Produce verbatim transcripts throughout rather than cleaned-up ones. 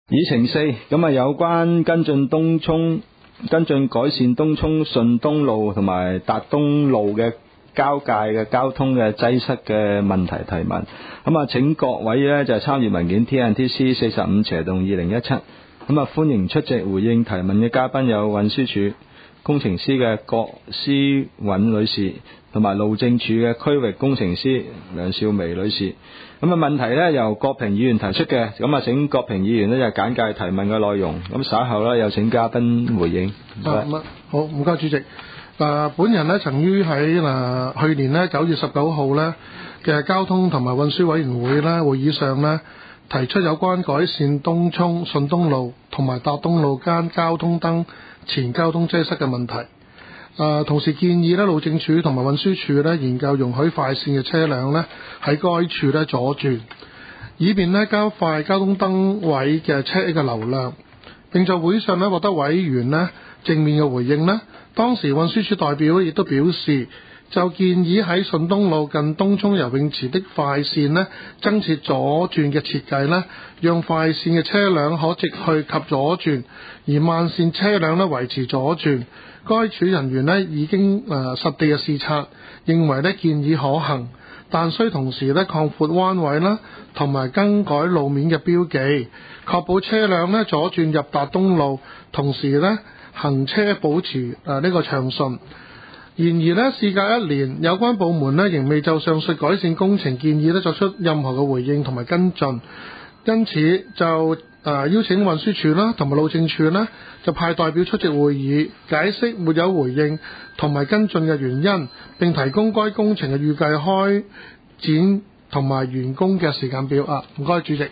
議程四，咁啊有關跟進東涌跟進改善東涌順東路同埋達東路嘅交界嘅交通嘅擠塞嘅問題提問。咁啊請各位呢就參與文件 T N T C 四十五斜洞二零一七。咁啊歡迎出席回應提問嘅嘉賓有運輸署工程師嘅郭思允女士，同埋路政署嘅區域工程師梁少薇女士。咁啊問題呢由郭平議員提出嘅，咁啊請郭平議員呢就簡介提問嘅內容，咁稍後呢有請嘉賓回應。 啊、好，唔該主席。嗱，本人呢曾於喺嗱去年呢九月十九號呢嘅交通同埋運輸委員會呢會議上呢提出有關改善東涌順東路同埋達東路間交通燈前交通擠塞嘅問題。啊、同時建議咧路政署同埋運輸署咧研究容許快線嘅車輛咧喺該處咧左轉，以便咧加快交通燈位嘅車嘅流量。並在會上咧獲得委員咧正面嘅回應咧。當時運輸署代表亦都表示，就建議喺順東路近東涌游泳池的快線咧增設左轉嘅設計咧，讓快線嘅車輛可直去及左轉，而慢線車輛咧維持左轉。該處人員咧已經誒、呃、實地嘅視察，認為咧建議可行，但需同時咧擴闊彎位啦，同埋更改路面嘅標記，確保車輛咧左轉入達東路，同時咧行車保持誒呢、呃這個暢順。然而咧，事隔一年，有關部門咧仍未就上述改善工程建議咧作出任何嘅回應同埋跟進，因此就誒、呃、邀請運輸署啦同埋路政署呢就派代表出席會議，解釋沒有回應同埋跟進嘅原因，並提供該工程嘅預計開展同埋完工嘅時間表。啊，唔該主席。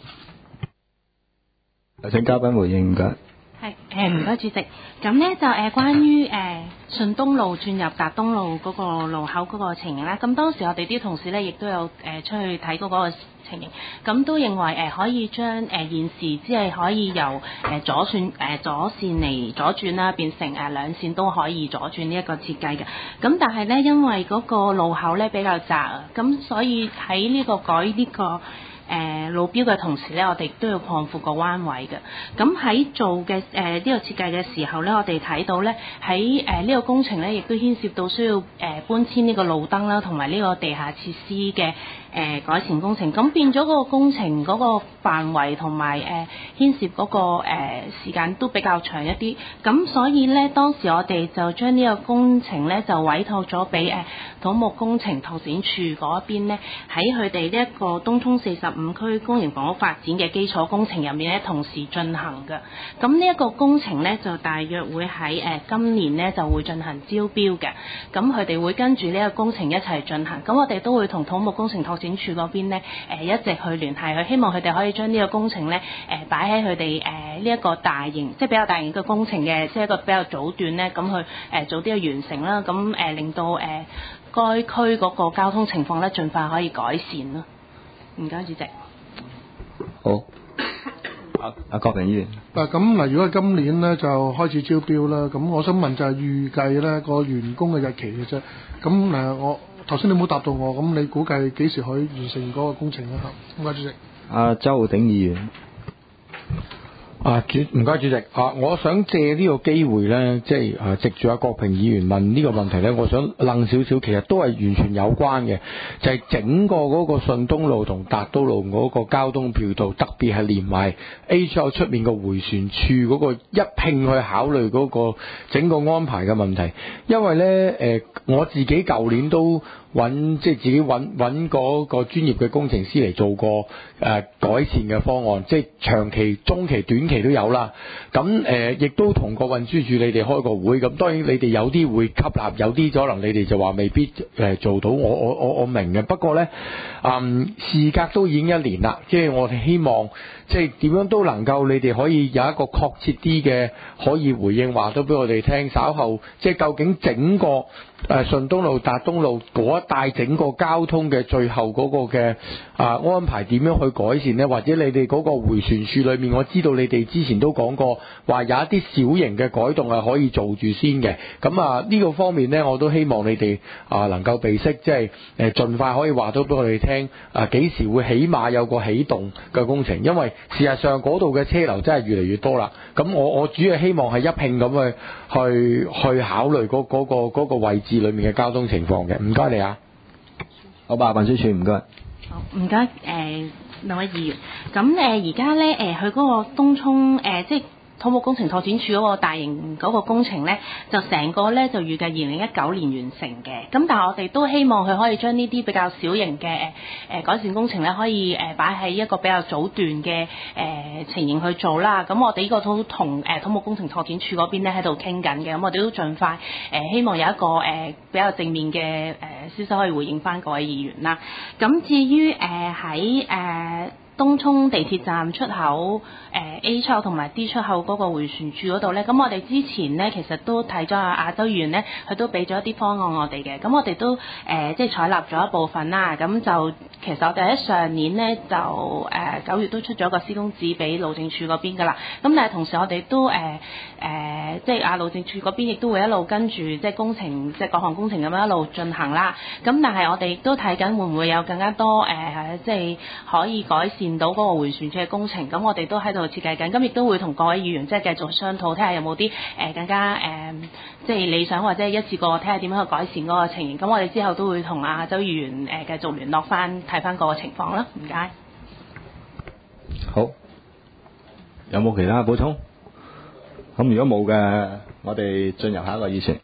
有請嘉賓回應。唔該。 係誒唔該主席，咁呢就誒、呃、關於誒、呃、順東路轉入達東路嗰個路口嗰個情形啦。咁當時我哋啲同事呢亦都有誒、呃、出去睇過嗰個情形，咁都認為誒、呃、可以將誒、呃、現時只係可以由誒、呃、左轉誒、呃、左線嚟左轉啦，變成誒、呃、兩線都可以左轉呢一個設計嘅。咁但係呢，因為嗰個路口呢比較窄啊，咁所以喺呢個改呢、這個。誒、呃、路標嘅同時咧，我哋都要擴闊個彎位嘅。咁喺做嘅誒呢個設計嘅時候咧，我哋睇到咧喺誒呢個工程咧，亦都牽涉到需要誒、呃、搬遷呢個路燈啦，同埋呢個地下設施嘅誒、呃、改善工程。咁變咗嗰個工程嗰個範圍同埋誒牽涉嗰、那個誒、呃、時間都比較長一啲。咁所以咧，當時我哋就將呢個工程咧就委託咗俾誒土木工程拓展處嗰邊咧，喺佢哋呢一個東涌四十五區公營房屋發展嘅基礎工程入面咧，同時進行嘅。咁呢一個工程咧，就大約會喺誒、呃、今年咧就會進行招標嘅。咁佢哋會跟住呢個工程一齊進行。咁我哋都會同土木工程拓展處嗰邊咧，誒、呃、一直去聯繫佢，希望佢哋可以將呢個工程咧，誒擺喺佢哋誒呢一個大型，即係比較大型嘅工程嘅，即係一個比較早段咧，咁去誒、呃、早啲去完成啦。咁誒、呃、令到誒、呃、該區嗰個交通情況咧，盡快可以改善咯。唔該，主席。 好，阿阿郭平議員。 嗱咁嗱，如果係今年咧就開始招標啦，咁我想問就係預計咧個完工嘅日期嘅啫。咁誒，我頭先你冇答到我，咁你估計幾時可以完成嗰個工程咧？嚇，唔該主席。 阿周浩鼎議員。 啊主唔該主席啊，我想借呢個機會呢，即係啊，藉住阿郭平議員問呢個問題呢，我想楞少少，其實都係完全有關嘅，就係、是、整個嗰個順東路同達東路嗰個交通票道，特別係連埋 H O 出面個迴旋處嗰個一併去考慮嗰個整個安排嘅問題，因為呢，誒、呃、我自己舊年都揾即係自己揾揾嗰個專業嘅工程師嚟做過誒、呃、改善嘅方案，即係長期、中期、短期都有啦。咁誒亦都同個運輸署你哋開個會，咁當然你哋有啲會吸納，有啲可能你哋就話未必誒做到。我我我我明嘅，不過呢，嗯，事隔都已經一年啦，即係我哋希望即係點樣都能夠你哋可以有一個確切啲嘅可以回應話到俾我哋聽，稍後即係究竟整個誒順東路、達東路嗰帶整個交通嘅最後嗰個嘅啊安排點樣去改善呢？或者你哋嗰個迴旋處裏面，我知道你哋之前都講過話有一啲小型嘅改動係可以做住先嘅。咁啊呢個方面呢，我都希望你哋啊能夠備悉，即係誒盡快可以話到俾我哋聽啊幾時會起碼有個起動嘅工程，因為事實上嗰度嘅車流真係越嚟越多啦。咁我我主要希望係一併咁去去去考慮嗰嗰個嗰個位置裏面嘅交通情況嘅。唔該你啊， 好吧，運輸署唔該。 好，唔該誒兩位議員。咁誒而家咧誒佢嗰個東涌誒、呃、即係土木工程拓展署嗰個大型嗰個工程咧，就成個咧就預計二零一九年完成嘅。咁但係我哋都希望佢可以將呢啲比較小型嘅誒誒改善工程咧，可以誒擺喺一個比較早段嘅誒、呃、情形去做啦。咁我哋呢個都同誒土木工程拓展署嗰邊咧喺度傾緊嘅。咁我哋都盡快誒、呃、希望有一個誒、呃、比較正面嘅誒、呃、消息可以回應翻各位議員啦。咁至於誒喺誒。呃東涌地鐵站出口誒、呃、A 出口同埋 D 出口嗰個迴旋處嗰度咧，咁我哋之前咧其實都睇咗阿亞洲議員咧，佢都俾咗一啲方案我哋嘅，咁我哋都誒、呃、即係採納咗一部分啦。咁就其實我哋喺上年咧就誒九、呃、月都出咗個施工紙俾路政署嗰邊噶啦。咁但係同時我哋都誒誒、呃呃、即係阿路政署嗰邊亦都會一路跟住即係工程即係各項工程咁樣一路進行啦。咁但係我哋亦都睇緊會唔會有更加多誒、呃、即係可以改善見到嗰個迴旋處嘅工程，咁我哋都喺度設計緊，咁亦都會同各位議員即係繼續商討，睇下有冇啲誒更加誒、呃、即係理想或者一次過睇下點樣去改善嗰個情形。咁我哋之後都會同阿周議員誒、呃、繼續聯絡翻，睇翻嗰個情況啦。唔該。 好，有冇其他補充？咁如果冇嘅，我哋進入下一個議程。